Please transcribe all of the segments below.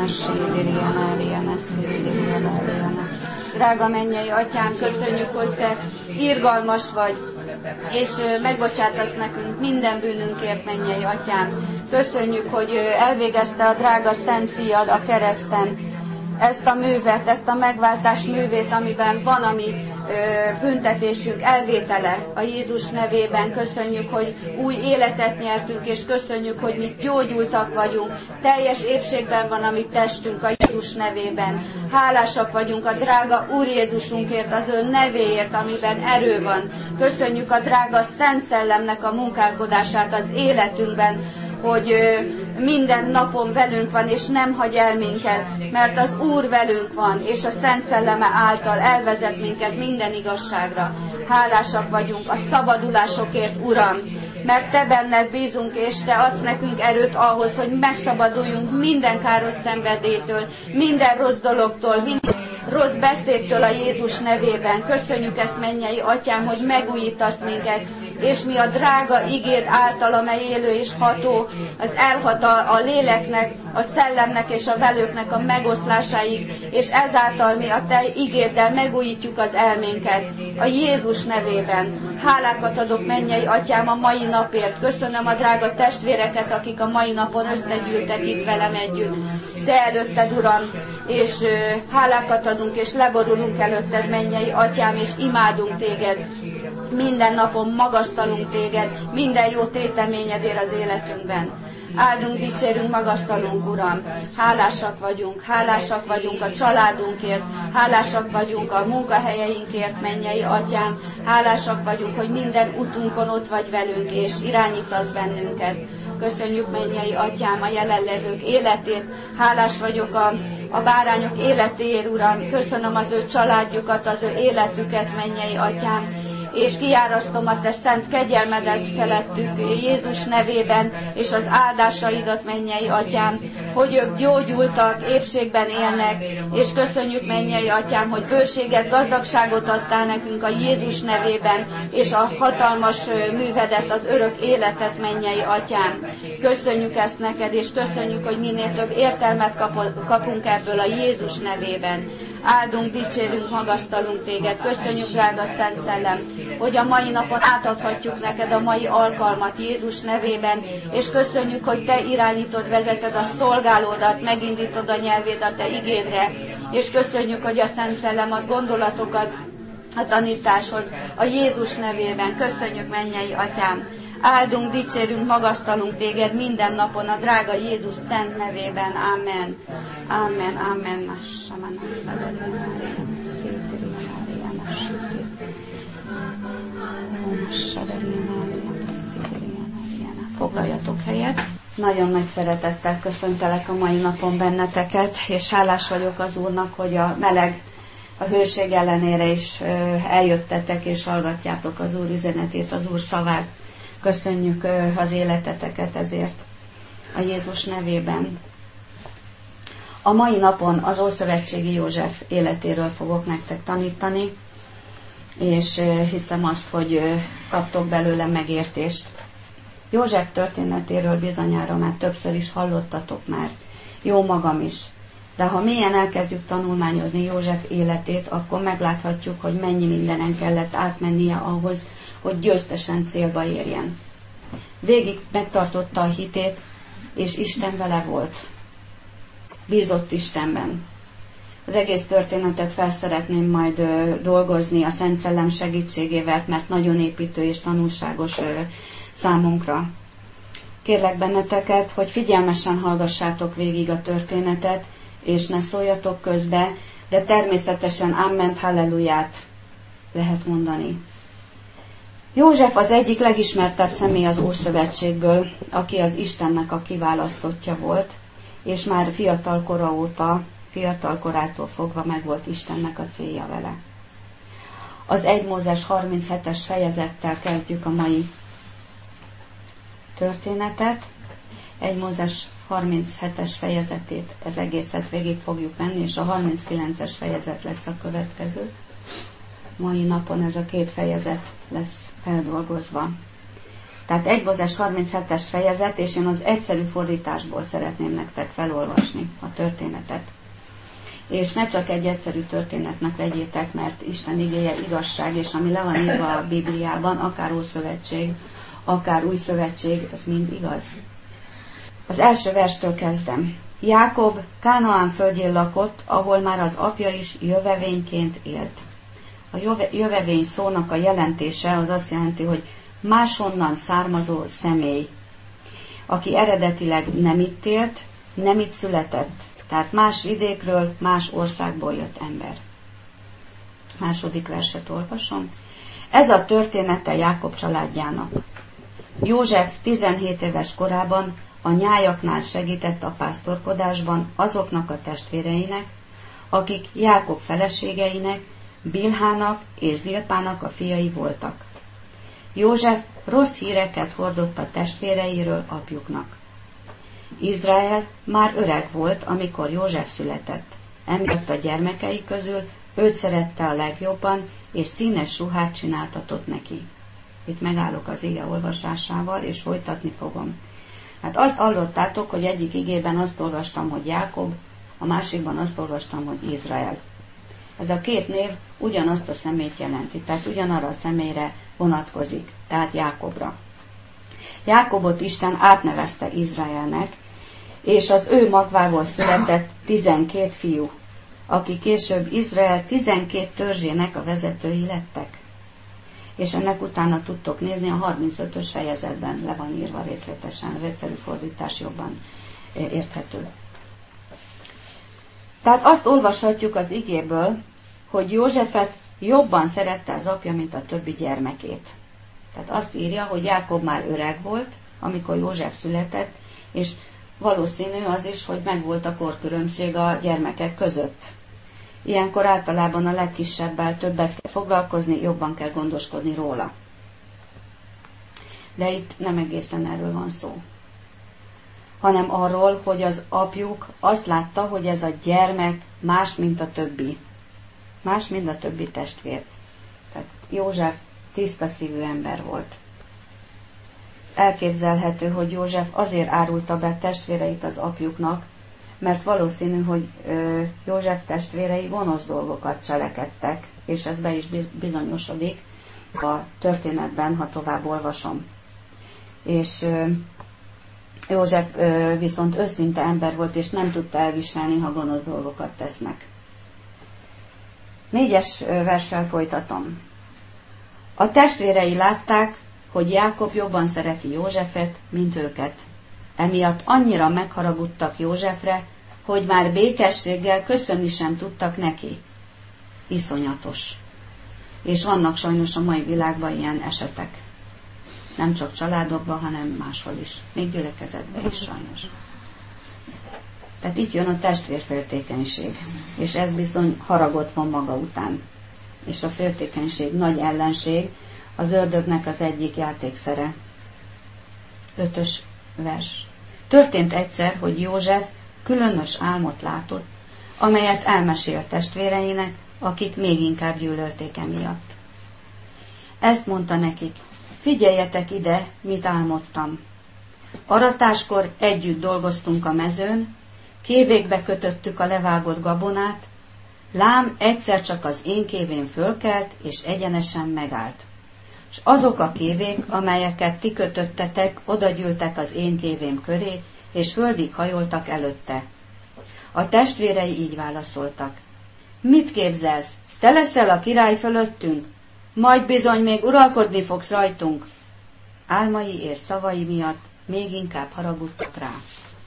Drága mennyei Atyám, köszönjük, hogy Te irgalmas vagy, és megbocsátasz nekünk minden bűnünkért, mennyei Atyám. Köszönjük, hogy elvégezte a drága Szent Fiad a kereszten ezt a művet, ezt a megváltás művét, amiben van a mi büntetésünk elvétele a Jézus nevében. Köszönjük, hogy új életet nyertünk, és köszönjük, hogy mi gyógyultak vagyunk. Teljes épségben van a mi testünk a Jézus nevében. Hálásak vagyunk a drága Úr Jézusunkért, az ő nevéért, amiben erő van. Köszönjük a drága Szent Szellemnek a munkálkodását az életünkben, hogy minden napon velünk van, és nem hagy el minket, mert az Úr velünk van, és a Szent Szelleme által elvezet minket minden igazságra. Hálásak vagyunk a szabadulásokért, Uram, mert Te benned bízunk, és Te adsz nekünk erőt ahhoz, hogy megszabaduljunk minden káros szenvedélytől, minden rossz dologtól, minden rossz beszédtől a Jézus nevében. Köszönjük ezt, mennyei Atyám, hogy megújítasz minket, és mi a drága igéd által, amely élő és ható, az elhat a léleknek, a szellemnek és a velőknek a megoszlásáig, és ezáltal mi a Te igéddel megújítjuk az elménket. A Jézus nevében hálákat adok, mennyei Atyám, a mai napért. Köszönöm a drága testvéreket, akik a mai napon összegyűltek itt velem együtt. Te előtted, Uram, és hálákat adunk, és leborulunk előtted, mennyei Atyám, és imádunk Téged. Minden napon magasztalunk Téged, minden jó téteményedért az életünkben. Áldunk, dicsérünk, magasztalunk, Uram. Hálásak vagyunk a családunkért, hálásak vagyunk a munkahelyeinkért, mennyei Atyám. Hálásak vagyunk, hogy minden utunkon ott vagy velünk, és irányítasz bennünket. Köszönjük, mennyei Atyám, a jelenlevők életét. Hálás vagyok a bárányok életéért, Uram. Köszönöm az ő családjukat, az ő életüket, mennyei Atyám. És kiárasztom a Te szent kegyelmedet felettük Jézus nevében, és az áldásaidat, mennyei Atyám, hogy ők gyógyultak, épségben élnek, és köszönjük, mennyei Atyám, hogy bőséget, gazdagságot adtál nekünk a Jézus nevében, és a hatalmas művedet, az örök életet, mennyei Atyám. Köszönjük ezt neked, és köszönjük, hogy minél több értelmet kapunk ebből a Jézus nevében. Áldunk, dicsérünk, magasztalunk Téged. Köszönjük, drága Szent Szellem, hogy a mai napon átadhatjuk neked a mai alkalmat Jézus nevében, és köszönjük, hogy Te irányítod, vezeted a szolgálódat, megindítod a nyelvét a Te igédre, és köszönjük, hogy a Szent Szellem ad gondolatokat a tanításhoz a Jézus nevében. Köszönjük, mennyei Atyám. Áldunk, dicsérünk, magasztalunk Téged minden napon a drága Jézus szent nevében. Amen. Amen. Amen. Foglaljatok helyet. Nagyon nagy szeretettel köszöntelek a mai napon benneteket, és hálás vagyok az Úrnak, hogy a meleg, a hőség ellenére is eljöttetek, és hallgatjátok az Úr üzenetét, az Úr szavát. Köszönjük az életeteket ezért a Jézus nevében. A mai napon az Ószövetségi József életéről fogok nektek tanítani, és hiszem azt, hogy kaptok belőle megértést. József történetéről bizonyára már többször is hallottatok már, jó magam is. De ha mélyen elkezdjük tanulmányozni József életét, akkor megláthatjuk, hogy mennyi mindenen kellett átmennie ahhoz, hogy győztesen célba érjen. Végig megtartotta a hitét, és Isten vele volt. Bízott Istenben. Az egész történetet fel szeretném majd dolgozni a Szent Szellem segítségével, mert nagyon építő és tanulságos számunkra. Kérlek benneteket, hogy figyelmesen hallgassátok végig a történetet, és ne szóljatok közbe, de természetesen áment, halleluját lehet mondani. József az egyik legismertebb személy az Ószövetségből, aki az Istennek a kiválasztottja volt, és már fiatal korától fogva megvolt Istennek a célja vele. Az 1 Mózes 37-es fejezettel kezdjük a mai történetet. 1 Mózes 37-es fejezetét, ez egészet végig fogjuk venni, és a 39-es fejezet lesz a következő. Mai napon ez a 2 fejezet lesz feldolgozva. Tehát 1 Mózes 37-es fejezet, és én az egyszerű fordításból szeretném nektek felolvasni a történetet. És ne csak egy egyszerű történetnek vegyétek, mert Isten igéje igazság, és ami le van írva a Bibliában, akár Ószövetség, akár Új Szövetség, ez mind igaz. Az első verstől kezdem. Jákob Kánaán földjén lakott, ahol már az apja is jövevényként élt. A jövevény szónak a jelentése az azt jelenti, hogy máshonnan származó személy, aki eredetileg nem itt élt, nem itt született. Tehát más vidékről, más országból jött ember. Második verset olvasom. Ez a története Jákob családjának. József 17 éves korában a nyájaknál segített a pásztorkodásban azoknak a testvéreinek, akik Jákob feleségeinek, Bilhának és Zilpának a fiai voltak. József rossz híreket hordott a testvéreiről apjuknak. Izrael már öreg volt, amikor József született. Emiatt a gyermekei közül őt szerette a legjobban, és színes ruhát csináltatott neki. Itt megállok az ige olvasásával, és folytatni fogom. Hát azt hallottátok, hogy egyik igében azt olvastam, hogy Jákob, a másikban azt olvastam, hogy Izrael. Ez a két név ugyanazt a személyt jelenti, tehát ugyanarra a személyre vonatkozik, tehát Jákobra. Jákobot Isten átnevezte Izraelnek, és az ő magvából született 12 fiú, akik később Izrael 12 törzsének a vezetői lettek. És ennek utána tudtok nézni, a 35-ös fejezetben le van írva részletesen, az egyszerű fordítás jobban érthető. Tehát azt olvashatjuk az igéből, hogy Józsefet jobban szerette az apja, mint a többi gyermekét. Tehát azt írja, hogy Jákob már öreg volt, amikor József született, és valószínű az is, hogy megvolt a korkülönbség a gyermekek között. Ilyenkor általában a legkisebbel többet kell foglalkozni, jobban kell gondoskodni róla. De itt nem egészen erről van szó, hanem arról, hogy az apjuk azt látta, hogy ez a gyermek más, mint a többi. Más, mint a többi testvér. Tehát József tiszta szívű ember volt. Elképzelhető, hogy József azért árulta be testvéreit az apjuknak, mert valószínű, hogy József testvérei gonosz dolgokat cselekedtek, és ez be is bizonyosodik a történetben, ha tovább olvasom. És József viszont őszinte ember volt, és nem tudta elviselni, ha gonosz dolgokat tesznek. 4. verssel folytatom. A testvérei látták, hogy Jákob jobban szereti Józsefet, mint őket. Emiatt annyira megharagudtak Józsefre, hogy már békességgel köszönni sem tudtak neki. Iszonyatos. És vannak sajnos a mai világban ilyen esetek. Nem csak családokban, hanem máshol is. Még gyülekezetben is sajnos. Tehát itt jön a testvérféltékenység. És ez bizony haragot von maga után. És a féltékenység nagy ellenség, az ördögnek az egyik játékszere. 5. vers. Történt egyszer, hogy József különös álmot látott, amelyet elmesélt testvéreinek, akik még inkább gyűlölték emiatt. Ezt mondta nekik, figyeljetek ide, mit álmodtam. Aratáskor együtt dolgoztunk a mezőn, kévékbe kötöttük a levágott gabonát, lám egyszer csak az én kévén fölkelt, és egyenesen megállt. És azok a kévék, amelyeket ti kötöttetek, odagyűltek az én kévém köré, és földig hajoltak előtte. A testvérei így válaszoltak. Mit képzelsz? Te leszel a király fölöttünk? Majd bizony még uralkodni fogsz rajtunk. Álmai és szavai miatt még inkább haragudtak rá.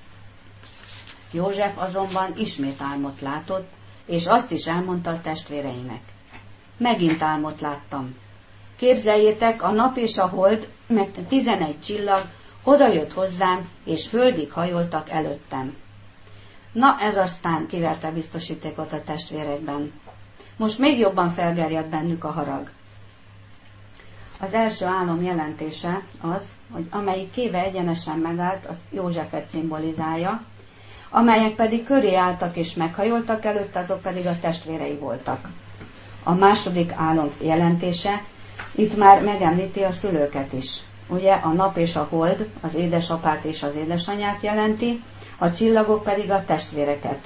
József azonban ismét álmot látott, és azt is elmondta a testvéreinek. Megint álmot láttam. Képzeljétek, a nap és a hold, meg 11 csillag odajött hozzám, és földig hajoltak előttem. Na, ez aztán kiverte biztosítékot a testvérekben. Most még jobban felgerjedt bennük a harag. Az első álom jelentése az, hogy amelyik kéve egyenesen megállt, az Józsefet szimbolizálja, amelyek pedig köré álltak és meghajoltak előtt, azok pedig a testvérei voltak. A második álom jelentése itt már megemlíti a szülőket is. Ugye a nap és a hold az édesapát és az édesanyát jelenti, a csillagok pedig a testvéreket.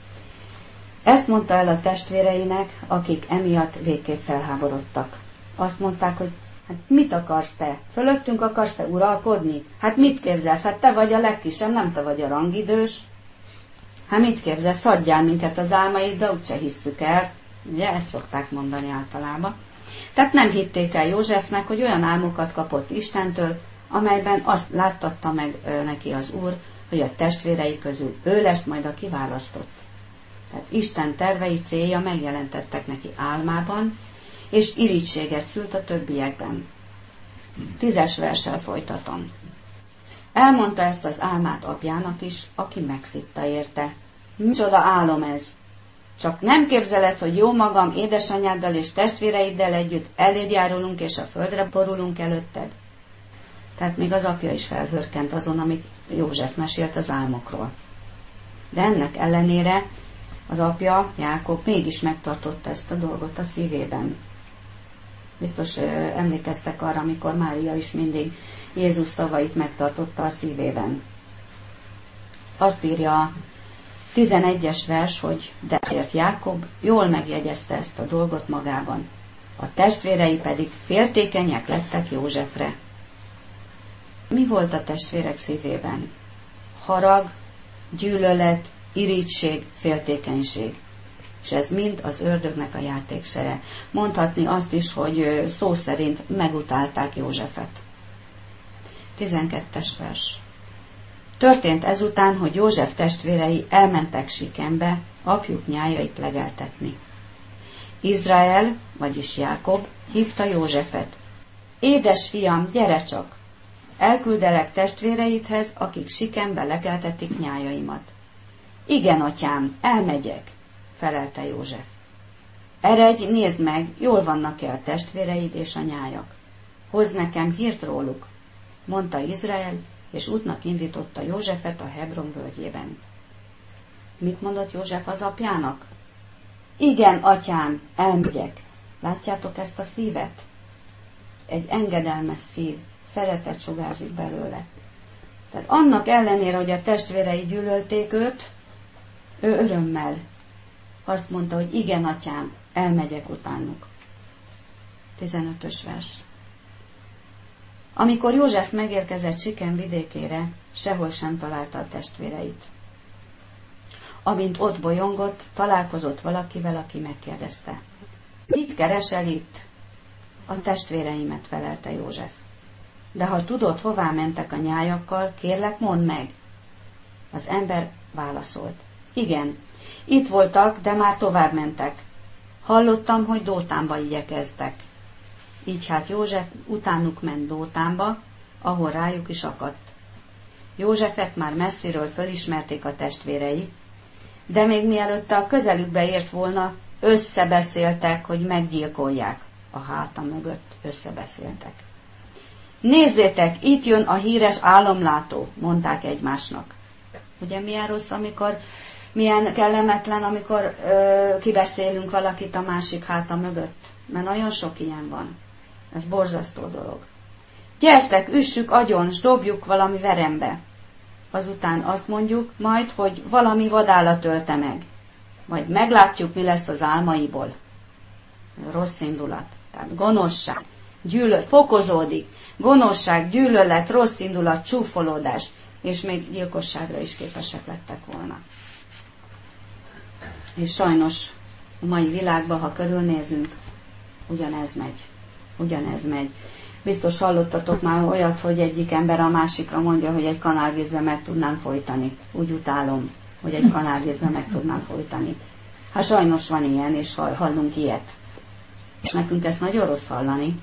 Ezt mondta el a testvéreinek, akik emiatt végképp felháborodtak. Azt mondták, hogy hát mit akarsz te? Fölöttünk akarsz te uralkodni? Hát mit képzelsz? Hát te vagy a legkisebb, nem te vagy a rangidős. Hát mit képzelsz? Hagyjál minket az álmaid, de úgyse hisszük el. Ugye ezt szokták mondani általában. Tehát nem hitték el Józsefnek, hogy olyan álmokat kapott Istentől, amelyben azt láttatta meg neki az Úr, hogy a testvérei közül ő lesz majd a kiválasztott. Tehát Isten tervei, célja megjelentettek neki álmában, és irítséget szült a többiekben. 10. verssel folytatom. Elmondta ezt az álmát apjának is, aki megszitta érte. Micsoda álom ez! Csak nem képzeled, hogy jó magam édesanyáddal és testvéreiddel együtt eléd járulunk, és a földre borulunk előtted? Tehát még az apja is felhörkent azon, amit József mesélt az álmokról. De ennek ellenére az apja, Jákob mégis megtartotta ezt a dolgot a szívében. Biztos emlékeztek arra, amikor Mária is mindig Jézus szavait megtartotta a szívében. Azt írja a 11. vers, hogy de ért Jákob jól megjegyezte ezt a dolgot magában. A testvérei pedig féltékenyek lettek Józsefre. Mi volt a testvérek szívében? Harag, gyűlölet, irigység, féltékenység. És ez mind az ördögnek a játékszere. Mondhatni azt is, hogy szó szerint megutálták Józsefet. 12. vers. Történt ezután, hogy József testvérei elmentek Sikembe apjuk nyájait legeltetni. Izrael, vagyis Jákob, hívta Józsefet. Édes fiam, gyere csak! Elküldelek testvéreidhez, akik Sikembe legeltetik nyájaimat. Igen, atyám, elmegyek, felelte József. Eredj, nézd meg, jól vannak-e a testvéreid és a nyájak. Hozz nekem hírt róluk, mondta Izrael, és útnak indította Józsefet a Hebron völgyében. Mit mondott József az apjának? Igen, atyám, elmegyek. Látjátok ezt a szívet? Egy engedelmes szív, szeretet sugárzik belőle. Tehát annak ellenére, hogy a testvérei gyűlölték őt, ő örömmel azt mondta, hogy igen, atyám, elmegyek utánuk. 15. vers. Amikor József megérkezett Sikem vidékére, sehol sem találta a testvéreit. Amint ott bolyongott, találkozott valakivel, aki megkérdezte. Mit keresel itt? A testvéreimet, felelte József. De ha tudod, hová mentek a nyájakkal, kérlek, mondd meg. Az ember válaszolt. Igen, itt voltak, de már tovább mentek. Hallottam, hogy Dótánba igyekeztek. Így hát József utánuk ment Dótánba, ahol rájuk is akadt. Józsefet már messziről fölismerték a testvérei, de még mielőtt a közelükbe ért volna, összebeszéltek, hogy meggyilkolják. A háta mögött összebeszéltek. Nézzétek, itt jön a híres álomlátó, mondták egymásnak. Ugye milyen rossz, milyen kellemetlen, amikor kibeszélünk valakit a másik háta mögött. Mert nagyon sok ilyen van. Ez borzasztó dolog. Gyertek, üssük agyon, s dobjuk valami verembe. Azután azt mondjuk majd, hogy valami vadállat ölte meg. Majd meglátjuk, mi lesz az álmaiból. Rossz indulat. Tehát gonoszság, gyűlölet, fokozódik. Gonoszság, gyűlölet, rossz indulat, csúfolódás. És még gyilkosságra is képesek lettek volna. És sajnos a mai világban, ha körülnézünk, ugyanez megy. Biztos hallottatok már olyat, hogy egyik ember a másikra mondja, hogy egy kanálvízbe meg tudnám folytani. Úgy utálom, hogy egy kanálvízbe meg tudnám folytani. Hát sajnos van ilyen, és hallunk ilyet. És nekünk ezt nagyon rossz hallani.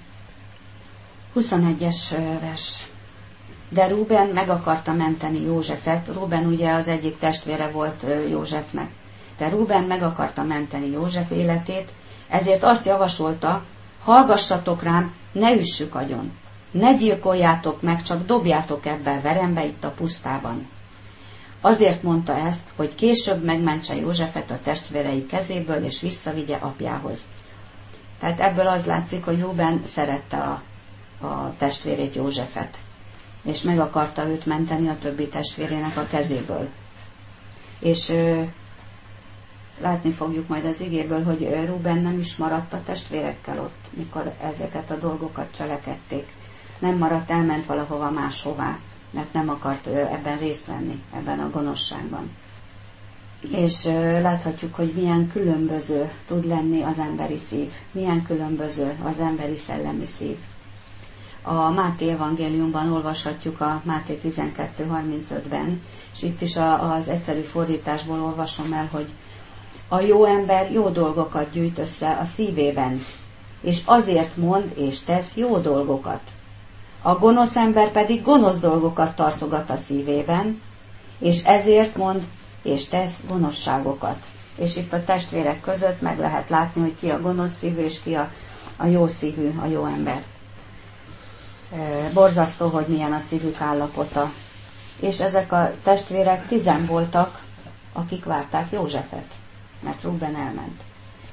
21. vers. De Rúben meg akarta menteni Józsefet. Rúben ugye az egyik testvére volt Józsefnek. De Rúben meg akarta menteni József életét, ezért azt javasolta, hallgassatok rám, ne üssük agyon. Ne gyilkoljátok meg, csak dobjátok ebbe a verembe itt a pusztában. Azért mondta ezt, hogy később megmentse Józsefet a testvérei kezéből, és visszavigye apjához. Tehát ebből az látszik, hogy Rúben szerette a testvérét, Józsefet, és meg akarta őt menteni a többi testvérének a kezéből. És látni fogjuk majd az igéből, hogy Ruben nem is maradt a testvérekkel ott, mikor ezeket a dolgokat cselekedték. Nem maradt, elment valahova máshová, mert nem akart ebben részt venni, ebben a gonoszságban. És láthatjuk, hogy milyen különböző tud lenni az emberi szív, milyen különböző az emberi szellemi szív. A Máté evangéliumban olvashatjuk a Máté 12:35-ben, és itt is az egyszerű fordításból olvasom el, hogy a jó ember jó dolgokat gyűjt össze a szívében, és azért mond és tesz jó dolgokat. A gonosz ember pedig gonosz dolgokat tartogat a szívében, és ezért mond és tesz gonoszságokat. És itt a testvérek között meg lehet látni, hogy ki a gonosz szívű, és ki a jó szívű, a jó ember. Borzasztó, hogy milyen a szívük állapota. És ezek a testvérek 10 voltak, akik várták Józsefet, mert Ruben elment.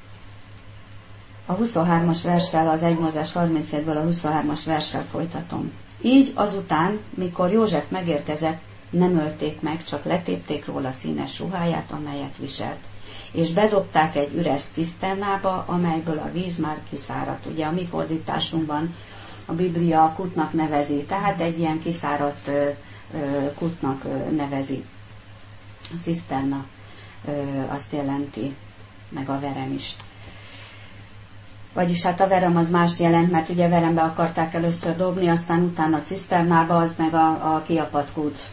A 23-as verssel, az 1 Mózes 37-ből a 23-as verssel folytatom. Így azután, mikor József megérkezett, nem ölték meg, csak letépték róla színes ruháját, amelyet viselt. És bedobták egy üres ciszternába, amelyből a víz már kiszáradt. Ugye a mi fordításunkban a Biblia a kutnak nevezi, tehát egy ilyen kiszáradt kutnak nevezi. A ciszterna azt jelenti, meg a verem is. Vagyis hát a verem az mást jelent, mert ugye verembe akarták először dobni, aztán utána a ciszternába, az meg a kiapadt kút.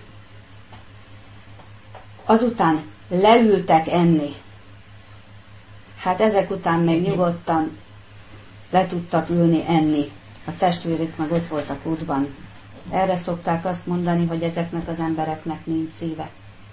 Azután leültek enni. Hát ezek után még nyugodtan le tudtak ülni enni. A testvérük meg ott volt a kútban. Erre szokták azt mondani, hogy ezeknek az embereknek nincs szíve.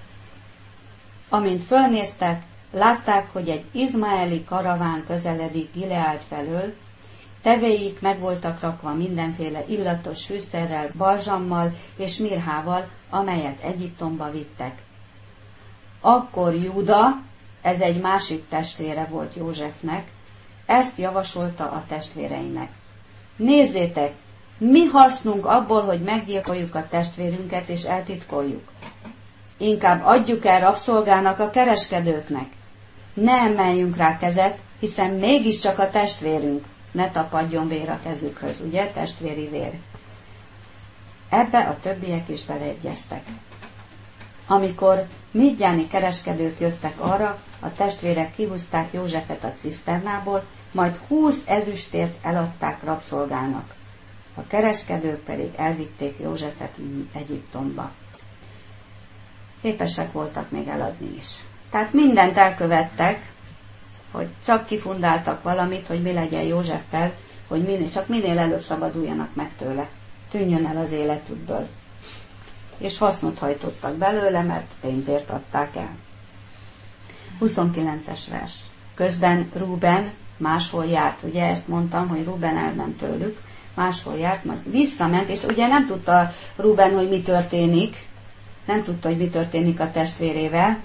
Amint fölnéztek, látták, hogy egy izmaeli karaván közeledik Gileád felől, tevéik meg voltak rakva mindenféle illatos fűszerrel, balzsammal és mirhával, amelyet Egyiptomba vittek. Akkor Júda, ez egy másik testvére volt Józsefnek, ezt javasolta a testvéreinek. Nézzétek, mi hasznunk abból, hogy meggyilkoljuk a testvérünket és eltitkoljuk. Inkább adjuk el rabszolgának a kereskedőknek. Ne emeljünk rá kezet, hiszen mégiscsak a testvérünk. Ne tapadjon vér a kezükhöz, ugye, testvéri vér. Ebbe a többiek is beleegyeztek. Amikor midjáni kereskedők jöttek arra, a testvérek kihúzták Józsefet a ciszternából, majd 20 ezüstért eladták rabszolgának. A kereskedők pedig elvitték Józsefet Egyiptomba. Képesek voltak még eladni is. Tehát mindent elkövettek, hogy csak kifundáltak valamit, hogy mi legyen Józseffel, hogy csak minél előbb szabaduljanak meg tőle. Tűnjön el az életükből. És hasznot hajtottak belőle, mert pénzért adták el. 29-es vers. Közben Ruben máshol járt. Ugye ezt mondtam, hogy Ruben elment tőlük, máshol járt, majd visszament, és ugye nem tudta Ruben, hogy mi történik, nem tudta, hogy mi történik a testvérével.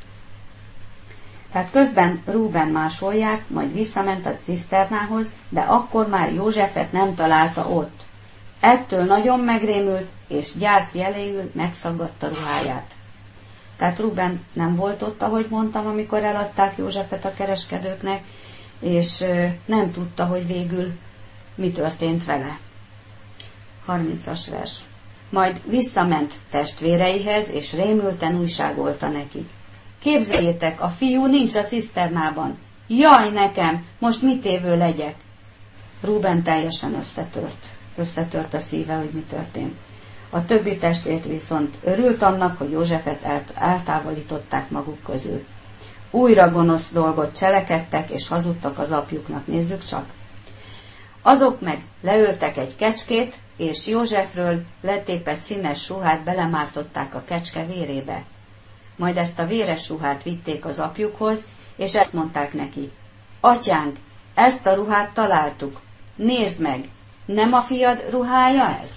Tehát közben Ruben máshol járt, majd visszament a ciszternához, de akkor már Józsefet nem találta ott. Ettől nagyon megrémült, és gyász jeléül megszaggatta ruháját. Tehát Ruben nem volt ott, ahogy mondtam, amikor eladták Józsefet a kereskedőknek, és nem tudta, hogy végül mi történt vele. 30-as vers. Majd visszament testvéreihez, és rémülten újságolta nekik. Képzeljétek, a fiú nincs a ciszternában. Jaj nekem, most mit évő legyek? Ruben teljesen összetört a szíve, hogy mi történt. A többi testvért viszont örült annak, hogy Józsefet eltávolították maguk közül. Újra gonosz dolgot cselekedtek, és hazudtak az apjuknak, nézzük csak. Azok meg leöltek egy kecskét, és Józsefről letépett színes ruhát belemártották a kecske vérébe. Majd ezt a véres ruhát vitték az apjukhoz, és ezt mondták neki. Atyánk, ezt a ruhát találtuk. Nézd meg, nem a fiad ruhája ez?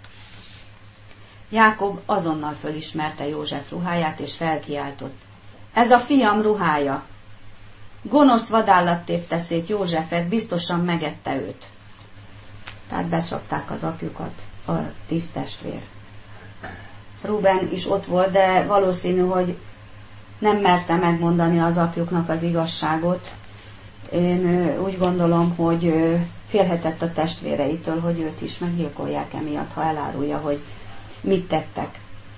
Jákob azonnal fölismerte József ruháját, és felkiáltott. Ez a fiam ruhája. Gonosz vadállat tépte szét Józsefet, biztosan megette őt. Tehát becsapták az apjukat a 10 testvér. Ruben is ott volt, de valószínű, hogy nem merte megmondani az apjuknak az igazságot. Én úgy gondolom, hogy félhetett a testvéreitől, hogy őt is meggyilkolják emiatt, ha elárulja, hogy mit tettek.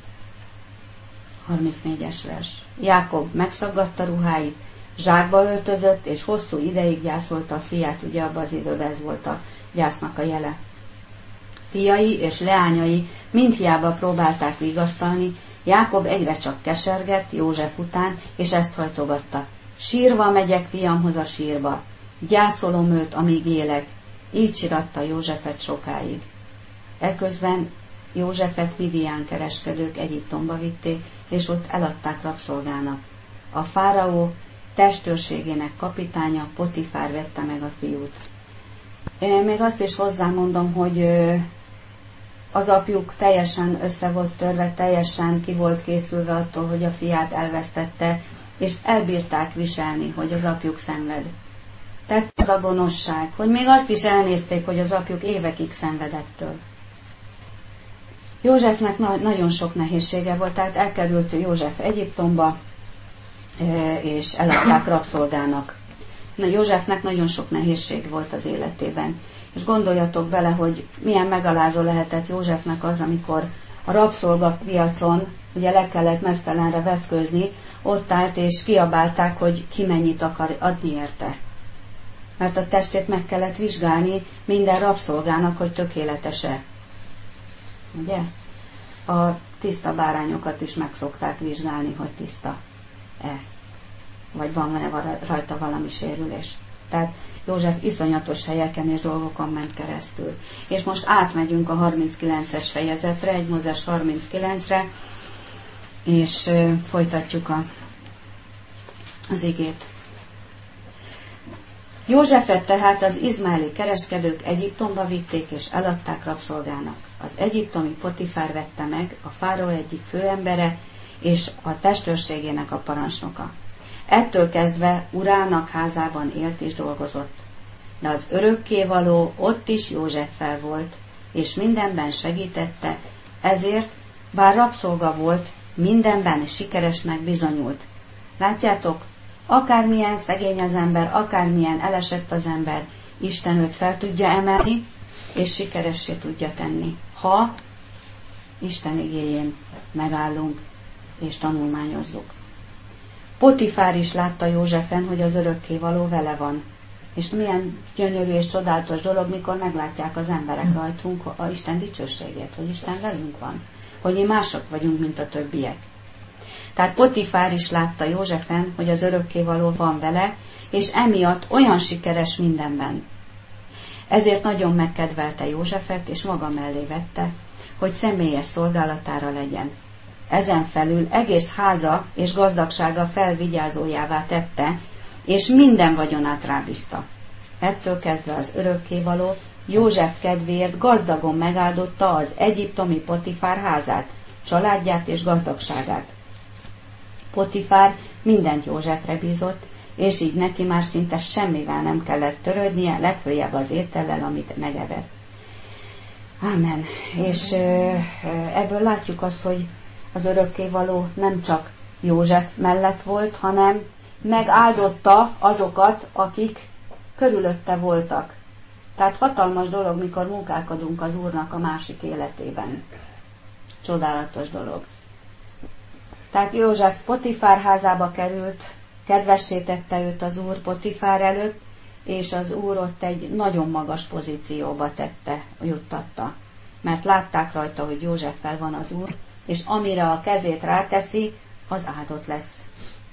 34-es vers. Jákob megszaggatta ruháit, zsákba öltözött, és hosszú ideig gyászolta a fiát, ugye abban az időben ez volt a gyásznak a jele. Fiai és leányai mindhiába próbálták vigasztalni, Jákob egyre csak kesergett József után, és ezt hajtogatta. Sírva megyek fiamhoz a sírba, gyászolom őt, amíg élek. Így síratta Józsefet sokáig. Eközben Józsefet Midián kereskedők Egyiptomba vitték, és ott eladták rabszolgának. A fáraó testőrségének kapitánya Potifár vette meg a fiút. Én még azt is hozzámondom, hogy az apjuk teljesen össze volt törve, teljesen ki volt készülve attól, hogy a fiát elvesztette, és elbírták viselni, hogy az apjuk szenved. Tehát az a gonoszság, hogy még azt is elnézték, hogy az apjuk évekig szenvedettől. Józsefnek nagyon sok nehézsége volt, tehát elkerült József Egyiptomba, és eladták rabszolgának. Józsefnek nagyon sok nehézség volt az életében. És gondoljatok bele, hogy milyen megalázó lehetett Józsefnek az, amikor a rabszolgapiacon, ugye le kellett meztelenre vetkőzni, ott állt és kiabálták, hogy ki mennyit akar adni érte. Mert a testét meg kellett vizsgálni minden rabszolgának, hogy tökéletes-e. Ugye? A tiszta bárányokat is meg szokták vizsgálni, hogy tiszta-e. Vagy van-e rajta valami sérülés. Tehát József iszonyatos helyeken és dolgokon ment keresztül. És most átmegyünk a 39-es fejezetre, 1 Mózes 39-re, és folytatjuk az igét. Józsefet tehát az izmaeli kereskedők Egyiptomba vitték és eladták rabszolgának. Az egyiptomi Potifár vette meg, a fáraó egyik főembere és a testőrségének a parancsnoka. Ettől kezdve urának házában élt és dolgozott. De az örökkévaló ott is Józseffel volt, és mindenben segítette, ezért, bár rabszolga volt, mindenben sikeresnek bizonyult. Látjátok, akármilyen szegény az ember, akármilyen elesett az ember, Isten őt fel tudja emelni, és sikeressé tudja tenni, ha Isten igéjén megállunk és tanulmányozzuk. Potifár is látta Józsefen, hogy az örökkévaló vele van. És milyen gyönyörű és csodálatos dolog, mikor meglátják az emberek rajtunk a Isten dicsőségét, hogy Isten velünk van, hogy mi mások vagyunk, mint a többiek. Tehát Potifár is látta Józsefen, hogy az örökkévaló van vele, és emiatt olyan sikeres mindenben. Ezért nagyon megkedvelte Józsefet, és maga mellé vette, hogy személyes szolgálatára legyen. Ezen felül egész háza és gazdagsága felvigyázójává tette, és minden vagyonát rábízta. Ettől kezdve az örökkévaló József kedvéért gazdagon megáldotta az egyiptomi Potifár házát, családját és gazdagságát. Potifár mindent Józsefre bízott, és így neki már szinte semmivel nem kellett törődnie, legfőjebb az étellel, amit megevett. Ámen. És ebből látjuk azt, hogy az örökkévaló nem csak József mellett volt, hanem megáldotta azokat, akik körülötte voltak. Tehát hatalmas dolog, mikor munkálkodunk az Úrnak a másik életében. Csodálatos dolog. Tehát József Potifár házába került, kedvessé tette őt az Úr Potifár előtt, és az Úr ott egy nagyon magas pozícióba juttatta. Mert látták rajta, hogy Józseffel van az Úr, és amire a kezét ráteszi, az áldott lesz.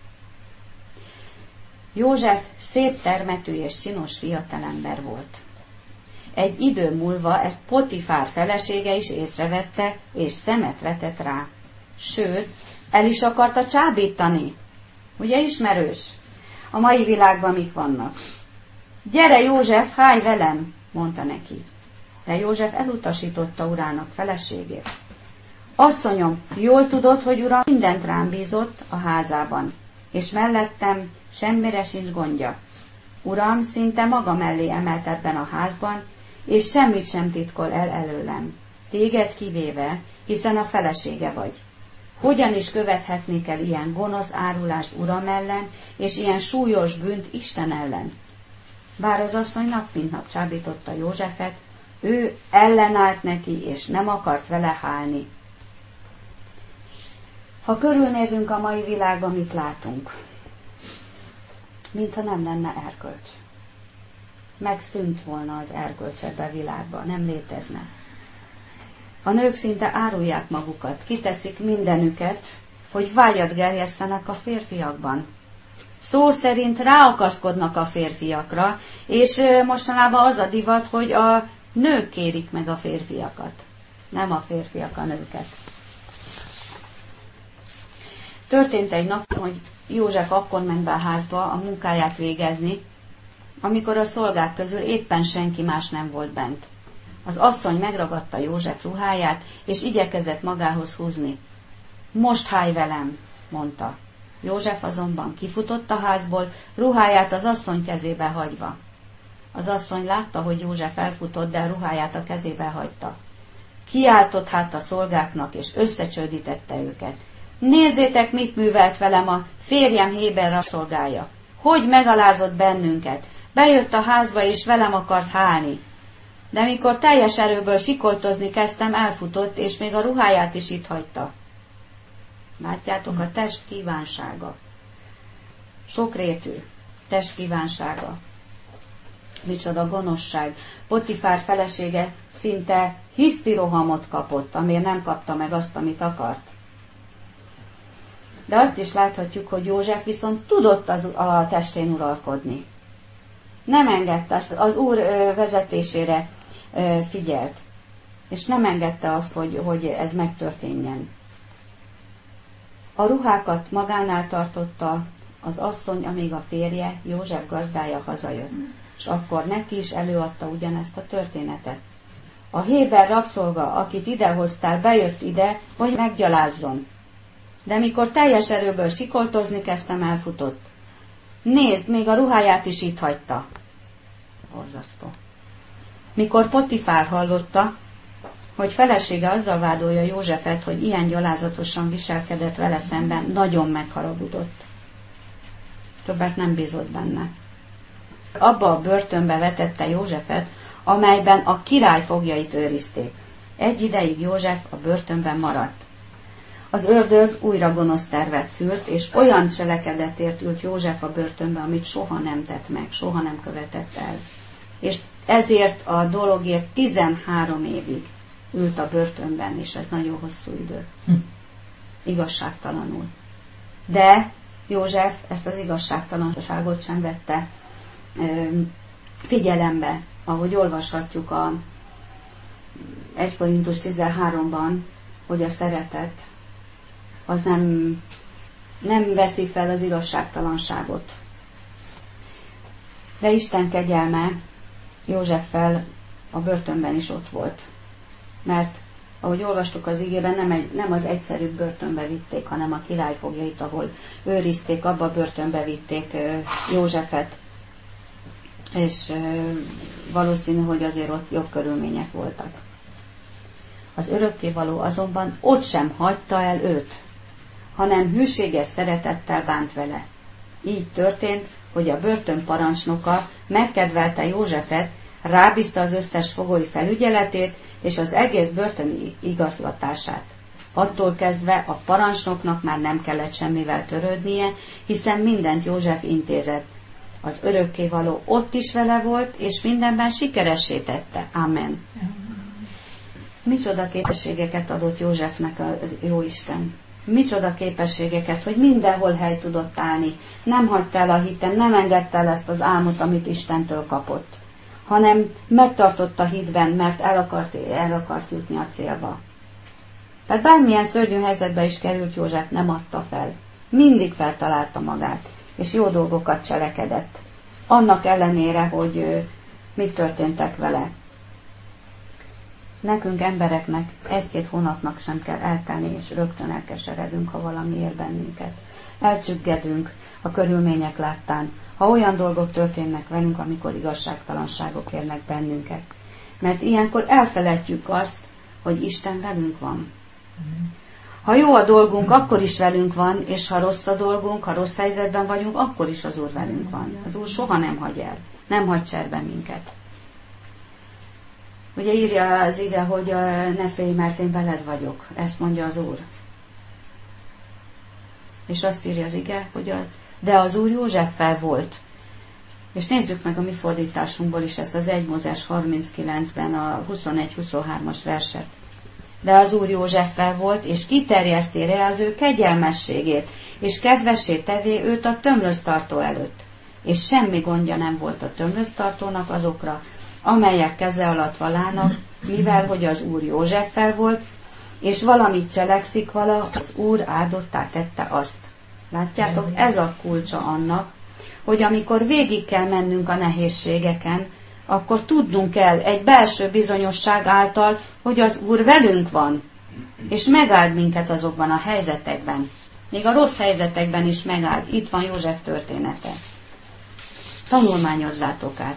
József szép termetű és csinos fiatalember volt. Egy idő múlva ezt Potifár felesége is észrevette, és szemet vetett rá. Sőt, el is akarta csábítani. Ugye ismerős? A mai világban mik vannak? Gyere József, állj velem, mondta neki. De József elutasította urának feleségét. Asszonyom, jól tudod, hogy uram mindent rám bízott a házában, és mellettem semmire sincs gondja. Uram szinte maga mellé emelt ebben a házban, és semmit sem titkol el előlem, téged kivéve, hiszen a felesége vagy. Hogyan is követhetnék el ilyen gonosz árulást Uram ellen, és ilyen súlyos bűnt Isten ellen? Bár az asszony nap mint nap csábította Józsefet, ő ellenállt neki, és nem akart vele hálni. Ha körülnézünk a mai világban, mit látunk? Mintha nem lenne erkölcs. Megszűnt volna az erkölcs ebbe a világban, nem létezne. A nők szinte árulják magukat, kiteszik mindenüket, hogy vágyat gerjesztenek a férfiakban. Szó szerint ráakaszkodnak a férfiakra, és mostanában az a divat, hogy a nők kérik meg a férfiakat, nem a férfiak a nőket. Történt egy nap, hogy József akkor ment be a házba a munkáját végezni, amikor a szolgák közül éppen senki más nem volt bent. Az asszony megragadta József ruháját, és igyekezett magához húzni. Most hálj velem, mondta. József azonban kifutott a házból, ruháját az asszony kezébe hagyva. Az asszony látta, hogy József elfutott, de a ruháját a kezébe hagyta. Kiáltott hát a szolgáknak, és összecsődítette őket. Nézzétek, mit művelt velem a férjem Héber rabszolgája. Hogy megalázott bennünket. Bejött a házba, és velem akart hálni. De mikor teljes erőből sikoltozni kezdtem, elfutott, és még a ruháját is itt hagyta. Látjátok, a test kívánsága. Sokrétű test kívánsága. Micsoda gonoszság. Potifár felesége szinte hisztirohamot kapott, amiért nem kapta meg azt, amit akart. De azt is láthatjuk, hogy József viszont tudott a testén uralkodni. Nem engedte, az Úr vezetésére figyelt, és nem engedte azt, hogy ez megtörténjen. A ruhákat magánál tartotta az asszony, amíg a férje, József gazdája hazajött, és akkor neki is előadta ugyanezt a történetet. A Héber rabszolga, akit idehoztál, bejött ide, hogy meggyalázzon. De mikor teljes erőből sikoltozni kezdtem, elfutott. Nézd, még a ruháját is itt hagyta. Borzasztó. Mikor Potifár hallotta, hogy felesége azzal vádolja Józsefet, hogy ilyen gyalázatosan viselkedett vele szemben, nagyon megharagudott. Többet nem bízott benne. Abba a börtönbe vetette Józsefet, amelyben a király foglyait őrizték. Egy ideig József a börtönben maradt. Az ördög újra gonosz tervet szült, és olyan cselekedetért ült József a börtönbe, amit soha nem tett meg, soha nem követett el. És ezért a dologért 13 évig ült a börtönben, és ez nagyon hosszú idő. Igazságtalanul. De József ezt az igazságtalanságot sem vette figyelembe, ahogy olvashatjuk a 1 Korintus 13-ban, hogy a szeretet az nem veszi fel az igazságtalanságot. De Isten kegyelme Józseffel a börtönben is ott volt. Mert, ahogy olvastuk az igében, nem az egyszerű börtönbe vitték, hanem a király foglyait, ahol őrizték, abba a börtönbe vitték Józsefet. És valószínű, hogy azért ott jobb körülmények voltak. Az örökkévaló azonban ott sem hagyta el őt, hanem hűséges szeretettel bánt vele. Így történt, hogy a börtön parancsnoka megkedvelte Józsefet, rábízta az összes fogoly felügyeletét és az egész börtön igazgatását. Attól kezdve a parancsnoknak már nem kellett semmivel törődnie, hiszen mindent József intézett. Az örökkévaló ott is vele volt, és mindenben sikeressé tette. Amen. Micsoda képességeket adott Józsefnek a Jóisten. Micsoda képességeket, hogy mindenhol hely tudott állni. Nem hagyta el a hiten, nem engedte el ezt az álmot, amit Istentől kapott, hanem megtartotta hitben, mert el akart jutni a célba. Tehát bármilyen szörnyű helyzetbe is került, József nem adta fel. Mindig feltalálta magát, és jó dolgokat cselekedett. Annak ellenére, hogy mik történtek vele. Nekünk embereknek 1-2 hónapnak sem kell eltelni, és rögtön elkeseredünk, ha valami ér bennünket. Elcsüggedünk a körülmények láttán, ha olyan dolgok történnek velünk, amikor igazságtalanságok érnek bennünket. Mert ilyenkor elfeledjük azt, hogy Isten velünk van. Ha jó a dolgunk, akkor is velünk van, és ha rossz a dolgunk, ha rossz helyzetben vagyunk, akkor is az Úr velünk van. Az Úr soha nem hagy el, nem hagy cserben minket. Ugye írja az ige, hogy ne félj, mert én veled vagyok. Ezt mondja az Úr. És azt írja az ige, hogy de az Úr Józseffel volt. És nézzük meg a mi fordításunkból is ezt az 1 Mózes 39-ben a 21-23-as verset. De az Úr Józseffel volt, és kiterjeszti rá az ő kegyelmességét, és kedvessé tevé őt a tömlöztartó előtt. És semmi gondja nem volt a tömlöztartónak azokra, amelyek keze alatt valának, mivel hogy az Úr Józseffel volt, és valamit cselekszik vala, az Úr áldottá tette azt. Látjátok, ez a kulcsa annak, hogy amikor végig kell mennünk a nehézségeken, akkor tudnunk kell egy belső bizonyosság által, hogy az Úr velünk van, és megáld minket azokban a helyzetekben. Még a rossz helyzetekben is megáld. Itt van József története. Tanulmányozzátok át.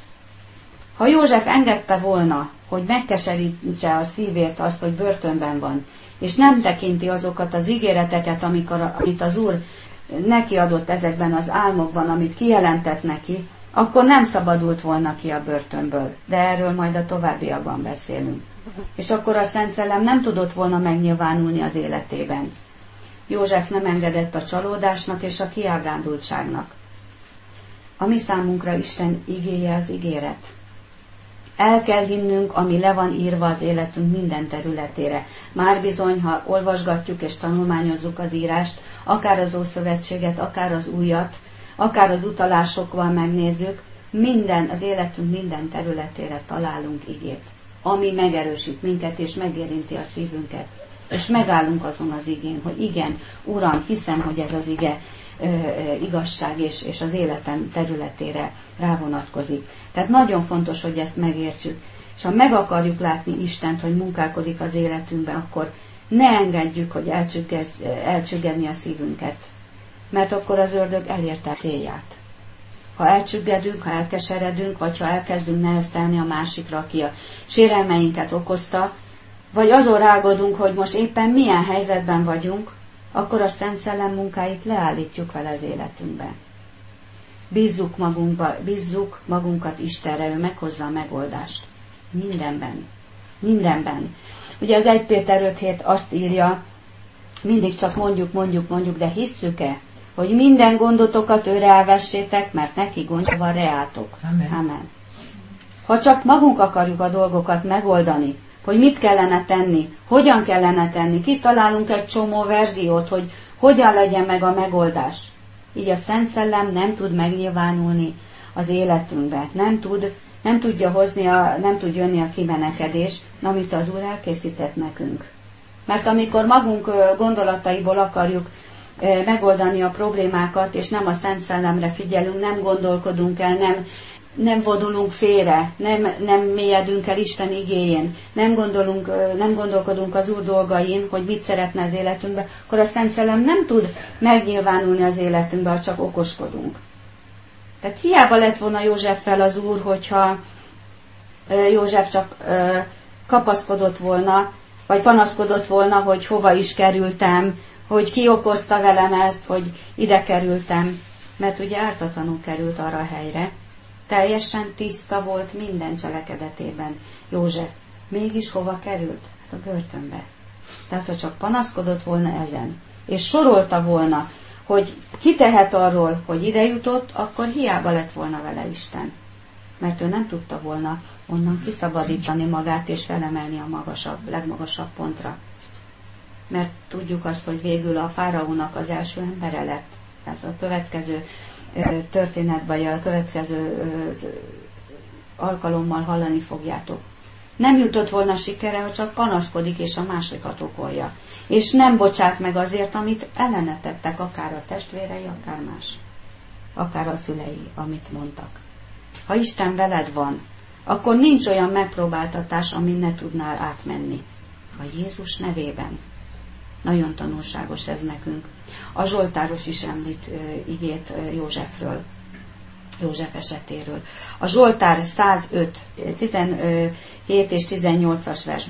Ha József engedte volna, hogy megkeserítse a szívét azt, hogy börtönben van, és nem tekinti azokat az ígéreteket, amit az Úr neki adott ezekben az álmokban, amit kijelentett neki, akkor nem szabadult volna ki a börtönből. De erről majd a továbbiakban beszélünk. És akkor a Szent Szellem nem tudott volna megnyilvánulni az életében. József nem engedett a csalódásnak és a kiábrándultságnak. A mi számunkra Isten igéje az ígéret. El kell hinnünk, ami le van írva az életünk minden területére. Már bizony, ha olvasgatjuk és tanulmányozzuk az írást, akár az Ószövetséget, akár az Újat, akár az utalásokban megnézzük, az életünk minden területére találunk igét, ami megerősít minket és megérinti a szívünket. És megállunk azon az igén, hogy igen, Uram, hiszem, hogy ez az ige igazság és az életem területére rávonatkozik. Tehát nagyon fontos, hogy ezt megértsük. És ha meg akarjuk látni Istent, hogy munkálkodik az életünkben, akkor ne engedjük, hogy elcsüggedni a szívünket. Mert akkor az ördög elérte a célját. Ha elcsüggedünk, ha elkeseredünk, vagy ha elkezdünk neheztelni a másikra, aki a sérelmeinket okozta, vagy azon rágodunk, hogy most éppen milyen helyzetben vagyunk, akkor a Szent Szellem munkáit leállítjuk vele az életünkbe. Bízzuk magunkat Istenre, ő meghozza a megoldást. Mindenben. Ugye az 1 Péter 5:7 azt írja, mindig csak mondjuk, de hisszük-e, hogy minden gondotokat őre elvessétek, mert neki gondja van reátok. Amen. Ha csak magunk akarjuk a dolgokat megoldani, hogy mit kellene tenni, hogyan kellene tenni, kitalálunk egy csomó verziót, hogy hogyan legyen meg a megoldás. Így a Szent Szellem nem tud megnyilvánulni az életünkbe, nem tud jönni a kimenekedés, amit az Úr elkészített nekünk. Mert amikor magunk gondolataiból akarjuk megoldani a problémákat, és nem a Szent Szellemre figyelünk, nem gondolkodunk el, nem vonulunk félre, nem mélyedünk el Isten igéjén, nem gondolkodunk az Úr dolgain, hogy mit szeretne az életünkbe, akkor a Szent Szellem nem tud megnyilvánulni az életünkbe, ha csak okoskodunk. Tehát hiába lett volna Józseffel az Úr, hogyha József csak kapaszkodott volna, vagy panaszkodott volna, hogy hova is kerültem, hogy ki okozta velem ezt, hogy ide kerültem, mert ugye ártatlanul került arra a helyre. Teljesen tiszta volt minden cselekedetében József. Mégis hova került? Hát a börtönbe. Tehát ha csak panaszkodott volna ezen, és sorolta volna, hogy ki tehet arról, hogy ide jutott, akkor hiába lett volna vele Isten. Mert ő nem tudta volna onnan kiszabadítani magát és felemelni a legmagasabb pontra. Mert tudjuk azt, hogy végül a fáraónak az első embere lett. Tehát a következő történetben, vagy a következő alkalommal hallani fogjátok. Nem jutott volna sikere, ha csak panaszkodik és a másikat okolja. És nem bocsát meg azért, amit ellene tettek, akár a testvérei, akár más. Akár a szülei, amit mondtak. Ha Isten veled van, akkor nincs olyan megpróbáltatás, amin ne tudnál átmenni. A Jézus nevében. Nagyon tanulságos ez nekünk. A Zsoltáros is említ igét Józsefről. József esetéről. A Zsoltár 105, 17 és 18-as versben.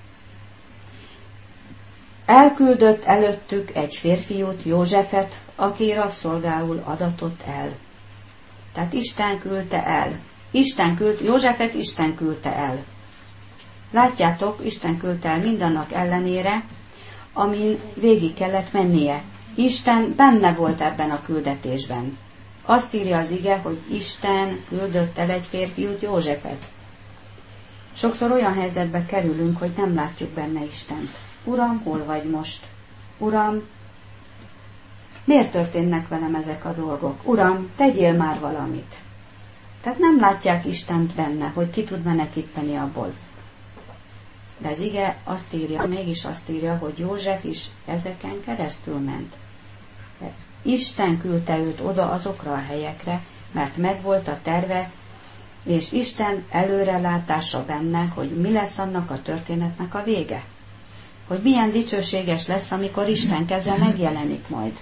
Elküldött előttük egy férfiút, Józsefet, aki rabszolgául adatott el. Tehát Isten küldte el. Józsefet Isten küldte el. Látjátok, Isten küldte el mindannak ellenére, amin végig kellett mennie. Isten benne volt ebben a küldetésben. Azt írja az ige, hogy Isten küldött el egy férfiút, Józsefet. Sokszor olyan helyzetbe kerülünk, hogy nem látjuk benne Istent. Uram, hol vagy most? Uram, miért történnek velem ezek a dolgok? Uram, tegyél már valamit. Tehát nem látják Istent benne, hogy ki tud menekíteni abból. De az ige azt írja, mégis azt írja, hogy József is ezeken keresztül ment. De Isten küldte őt oda azokra a helyekre, mert megvolt a terve, és Isten előrelátása benne, hogy mi lesz annak a történetnek a vége. Hogy milyen dicsőséges lesz, amikor Isten keze megjelenik majd.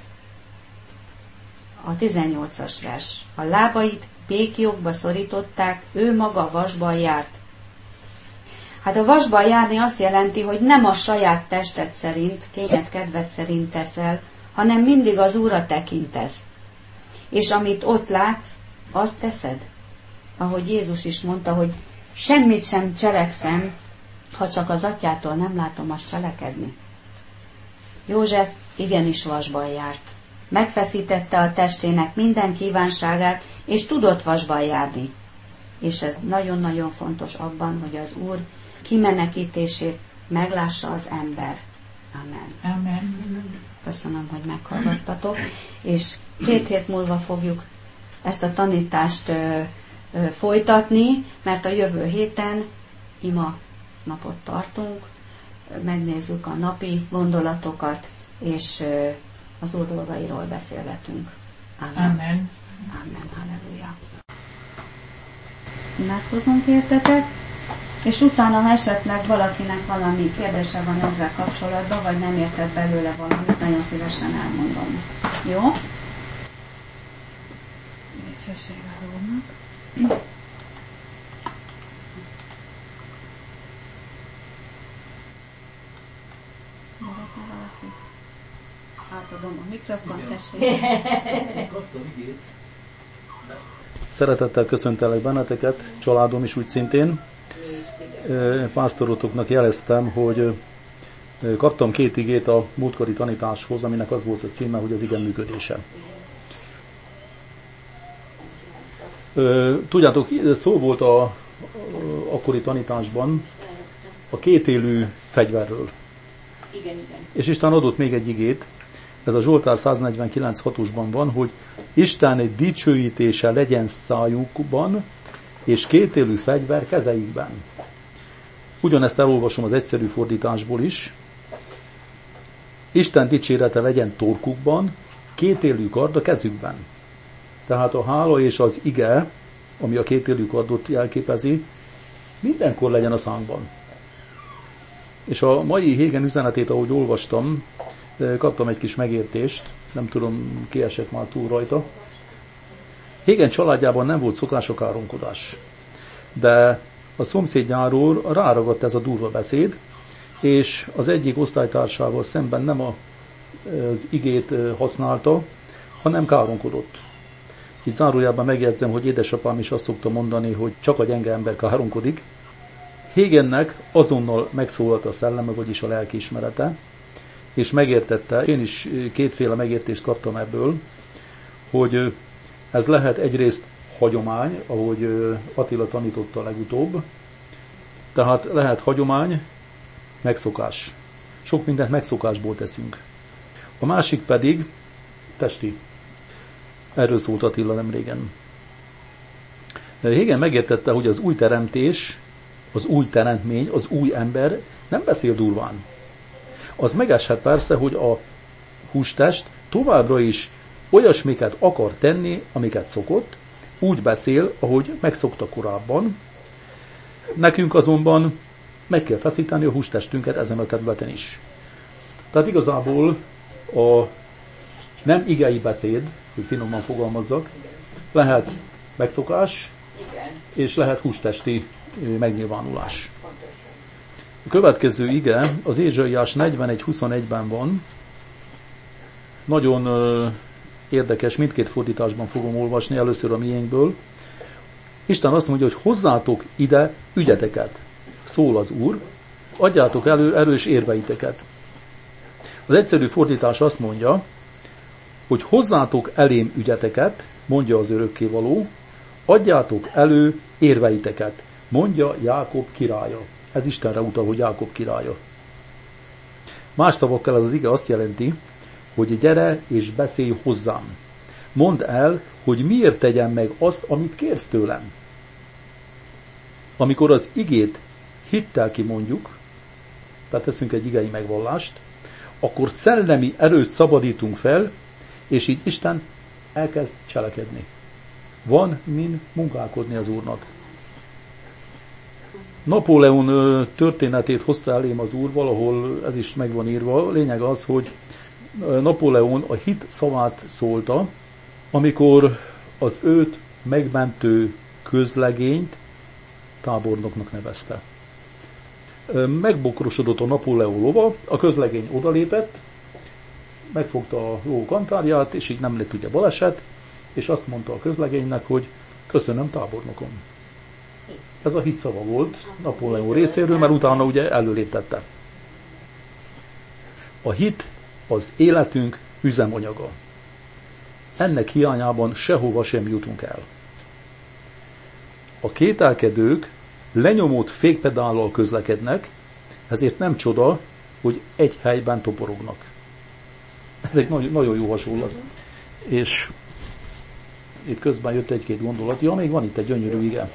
A 18-as vers. A lábait péklyókba szorították, ő maga vasban járt. Hát a vasban járni azt jelenti, hogy nem a saját tested szerint, kényed kedved szerint teszel, hanem mindig az Úrra tekintesz. És amit ott látsz, azt teszed. Ahogy Jézus is mondta, hogy semmit sem cselekszem, ha csak az atyától nem látom azt cselekedni. József igenis vasban járt. Megfeszítette a testének minden kívánságát, és tudott vasban járni. És ez nagyon-nagyon fontos abban, hogy az Úr kimenekítését meglássa az ember. Amen. Amen. Köszönöm, hogy meghallgattatok, és 2 hét múlva fogjuk ezt a tanítást folytatni, mert a jövő héten ima napot tartunk, megnézzük a napi gondolatokat, és az Úr dolgairól beszélgetünk. Amen. Amen. Amen. Halleluja. Imádkozunk értetek, és utána, ha esetleg valakinek valami kérdése van ezzel kapcsolatban, vagy nem értett belőle valamit, nagyon szívesen elmondom. Jó? Dicsőség az Úrnak. Átadom a mikrofont, tessék. Szeretettel köszöntelek benneteket, családom is úgy szintén. Pásztorotoknak jeleztem, hogy kaptam 2 igét a múltkori tanításhoz, aminek az volt a címe, hogy az ige működése. Tudjátok, szó volt a akkori tanításban a kétélű fegyverről. Igen. És Isten adott még egy igét, ez a Zsoltár 149:6-osban van, hogy Isten egy dicsőítése legyen szájukban, és kétélű fegyver kezeikben. Ugyanezt elolvasom az egyszerű fordításból is. Isten dicsérete legyen torkukban, kétélű kard a kezükben. Tehát a hála és az ige, ami a kétélű kardot jelképezi, mindenkor legyen a szánkban. És a mai Hégen üzenetét, ahogy olvastam, kaptam egy kis megértést, nem tudom, ki esett már túl rajta. Hégen családjában nem volt szokás a káromkodás, de a szomszédjáról ráragadt ez a durva beszéd, és az egyik osztálytársával szemben nem az igét használta, hanem káromkodott. Így zárójában megjegyzem, hogy édesapám is azt szokta mondani, hogy csak a gyenge ember káromkodik. Hégennek azonnal megszólalt a szelleme, vagyis a lelkiismerete, és megértette, én is 2 megértést kaptam ebből, hogy ez lehet egyrészt hagyomány, ahogy Attila tanította legutóbb, tehát lehet hagyomány, megszokás. Sok mindent megszokásból teszünk. A másik pedig testi. Erről szólt Attila nem régen. Hégen megértette, hogy az új teremtés, az új teremtmény, az új ember nem beszél durván. Az megeshet persze, hogy a hústest továbbra is olyasmiket akar tenni, amiket szokott, úgy beszél, ahogy megszokta korábban. Nekünk azonban meg kell feszíteni a hústestünket ezen a területen is. Tehát igazából a nem igei beszéd, hogy finoman fogalmazzak, lehet megszokás, Igen. és lehet hústesti megnyilvánulás. A következő ige az Ézsaiás 41:21-ben van. Nagyon érdekes, mindkét fordításban fogom olvasni, először a miénkből. Isten azt mondja, hogy hozzátok ide ügyeteket, szól az Úr, adjátok elő erős érveiteket. Az egyszerű fordítás azt mondja, hogy hozzátok elém ügyeteket, mondja az örökkévaló, adjátok elő érveiteket, mondja Jákob királya. Ez Istenre utal, hogy Jákob királya. Más szavakkal ez az ige azt jelenti, hogy gyere és beszélj hozzám. Mondd el, hogy miért tegyem meg azt, amit kérsz tőlem. Amikor az igét hittel kimondjuk, tehát teszünk egy igei megvallást, akkor szellemi erőt szabadítunk fel, és így Isten elkezd cselekedni. Van min munkálkodni az Úrnak. Napóleon történetét hozta elém az Úr, valahol ez is meg van írva. A lényeg az, hogy Napóleon a hit szavát szólta, amikor az őt megmentő közlegényt tábornoknak nevezte. Megbokrosodott a Napóleon lova, a közlegény odalépett, megfogta a ló kantárját, és így nem lett ugye baleset, és azt mondta a közlegénynek, hogy köszönöm, tábornokom. Ez a hitszava volt Napóleon részéről, mert utána ugye előléptette. A hit az életünk üzemanyaga. Ennek hiányában sehova sem jutunk el. A kételkedők lenyomott fékpedállal közlekednek, ezért nem csoda, hogy egy helyben toporognak. Ez egy nagyon jó hasonlat. És itt közben jött egy-két gondolat. Ja, még van itt egy gyönyörű ige.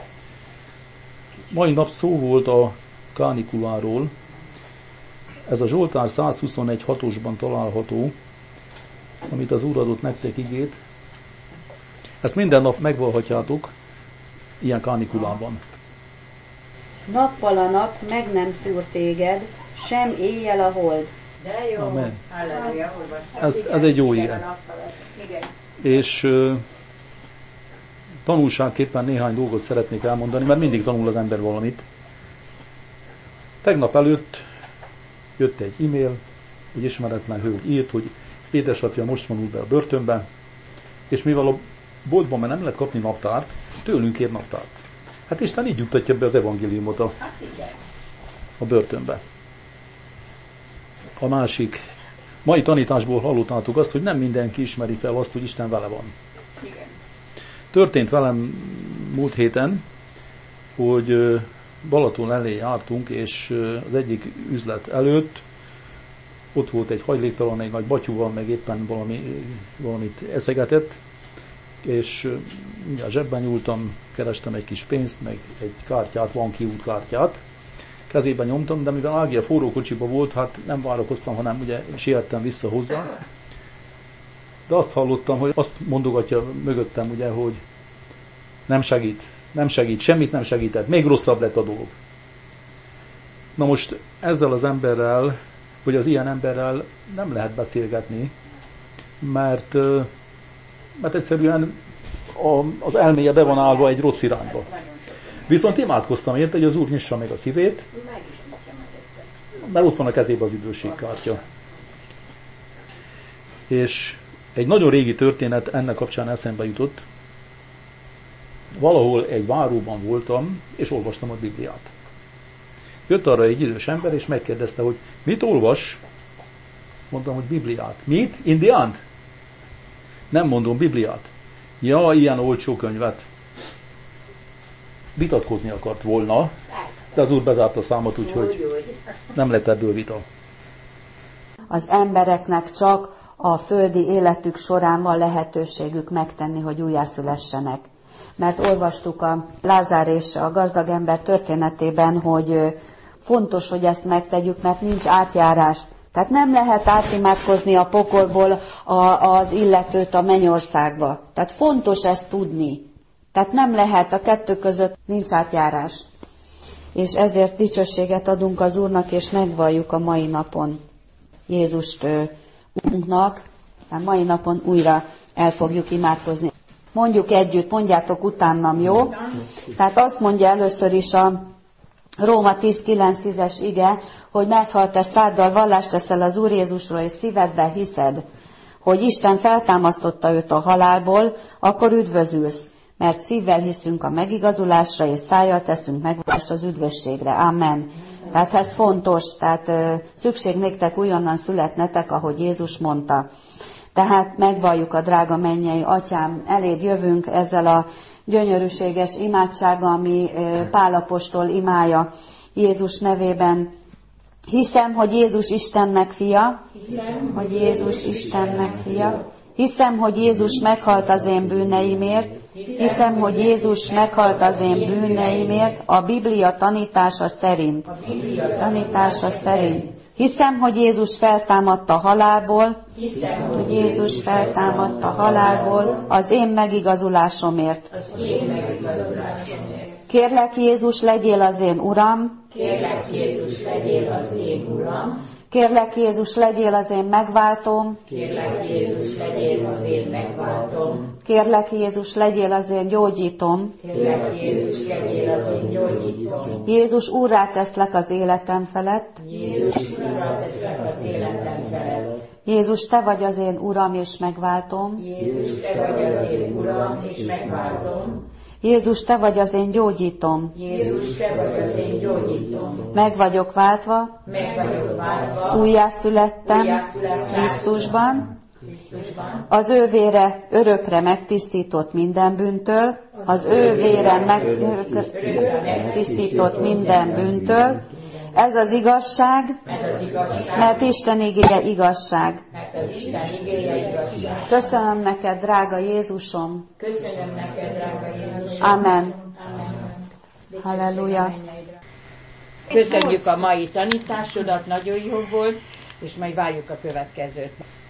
Mai nap szó volt a kánikuláról. Ez a Zsoltár 121:6-osban található, amit az Úr adott nektek igét. Ezt minden nap megvalhatjátok ilyen kánikulában. Nappal a nap meg nem szúr téged, sem éjjel a hold. De jó. Amen. Halleluja, Ez egy jó ige. És tanulságképpen néhány dolgot szeretnék elmondani, mert mindig tanul az ember valamit. Tegnap előtt jött egy e-mail, egy ismeretlen hölgy írt, hogy édesapja most vonult be a börtönbe, és mivel a boltban már nem lehet kapni naptárt, tőlünk kér naptárt. Hát Isten így juttatja be az evangéliumot a börtönbe. A másik, mai tanításból hallottátok azt, hogy nem mindenki ismeri fel azt, hogy Isten vele van. Igen. Történt velem múlt héten, hogy Balaton elé jártunk, és az egyik üzlet előtt ott volt egy hajléktalan, egy nagy batyúval, meg éppen valamit eszegetett, és a zsebben nyúltam, kerestem egy kis pénzt, meg egy kártyát, van kiútkártyát, kezében nyomtam, de mivel Ági a forrókocsiba volt, hát nem várakoztam, hanem ugye siettem vissza hozzá. De azt hallottam, hogy azt mondogatja mögöttem, ugye, hogy nem segít, semmit nem segített, még rosszabb lett a dolog. Na most ezzel az emberrel, vagy az ilyen emberrel nem lehet beszélgetni, mert egyszerűen az elméje be van állva egy rossz irányba. Viszont imádkoztam érte, hogy az Úr nyissa meg a szívét, mert ott van a kezében az üdvösségkártya. És egy nagyon régi történet ennek kapcsán eszembe jutott. Valahol egy váróban voltam, és olvastam a Bibliát. Jött arra egy idős ember, és megkérdezte, hogy mit olvas? Mondtam, hogy Bibliát. Mit? Indiánt? Nem mondom, Bibliát. Ja, ilyen olcsó könyvet. Vitatkozni akart volna, de az Úr bezárta a számot, úgyhogy nem lett ebből vita. Az embereknek csak a földi életük során van lehetőségük megtenni, hogy újjászülessenek. Mert olvastuk a Lázár és a gazdag ember történetében, hogy fontos, hogy ezt megtegyük, mert nincs átjárás. Tehát nem lehet átimádkozni a pokolból az illetőt a mennyországba. Tehát fontos ezt tudni. Tehát nem lehet, a kettő között nincs átjárás. És ezért dicsőséget adunk az Úrnak, és megvalljuk a mai napon Jézust Úrunknak. A mai napon újra el fogjuk imádkozni. Mondjuk együtt, mondjátok utánam, jó? Tehát azt mondja először is a Róma 10.9-10-es ige, hogy meghalt-e száddal, vallást teszel az Úr Jézusról, és szívedben hiszed, hogy Isten feltámasztotta őt a halálból, akkor üdvözülsz, mert szívvel hiszünk a megigazulásra, és szájjal teszünk megvallást az üdvösségre. Amen. Tehát ez fontos, tehát szükség néktek újonnan születnetek, ahogy Jézus mondta. Tehát megvalljuk a drága mennyei Atyám, eléd jövünk ezzel a gyönyörűséges imádsága, ami Pál apostol imája Jézus nevében. Hiszem, hogy Jézus Istennek fia, hogy Jézus Istennek fia. Hiszem, hogy Jézus meghalt az én bűneimért, hiszem, hogy Jézus meghalt az én bűneimért a Biblia tanítása szerint. Hiszem, hogy Jézus feltámadt a halálból, hogy Jézus feltámadt a halálból az én megigazulásomért. Kérlek, Jézus, legyél az én Uram, kérlek, Jézus, legyél az én Uram, kérlek, Jézus, legyél az én megváltóm, kérlek, Jézus, legyél az én megváltóm, kérlek, Jézus, legyél az én gyógyítom, kérlek, Jézus, legyél az én gyógyítom. Jézus, úrrá teszlek az életem felett, Jézus, úrrá teszlek az életem felett. Jézus, te vagy az én Uram és megváltom, Jézus, te vagy az én Uram és megváltom. Jézus, te vagy az én gyógyítom, Jézus, te vagy az én gyógyítom. meg vagyok váltva, újjászülettem Krisztusban, az ő vére örökre megtisztított minden bűntől, az ő vére megtisztított minden bűntől. Ez az igazság, mert Isten igéje igazság. Köszönöm neked, drága Jézusom. Köszönöm neked, drága Jézusom. Amen. Halleluja. Köszönjük a mai tanításodat, nagyon jó volt, és majd várjuk a következőt.